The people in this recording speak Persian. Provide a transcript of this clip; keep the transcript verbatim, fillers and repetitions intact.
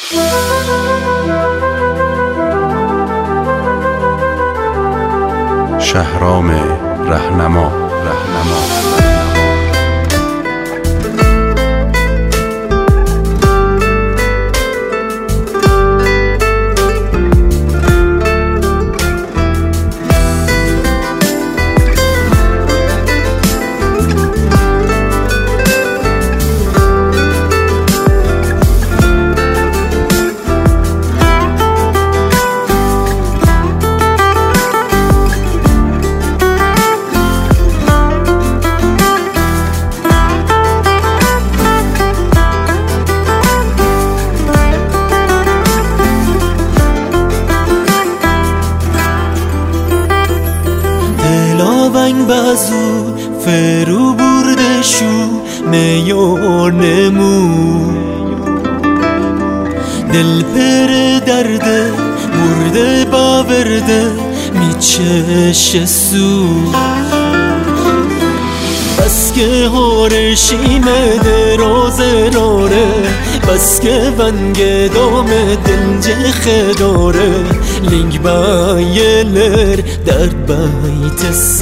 شهرام رهنما رهنما ونگ بازو فرو برده شو میار نمو دل پر درده برده باورده میچش سو بس که هارشیمه دراز راره بس که ونگ دام دنج خداره لینگ بایلر در بیت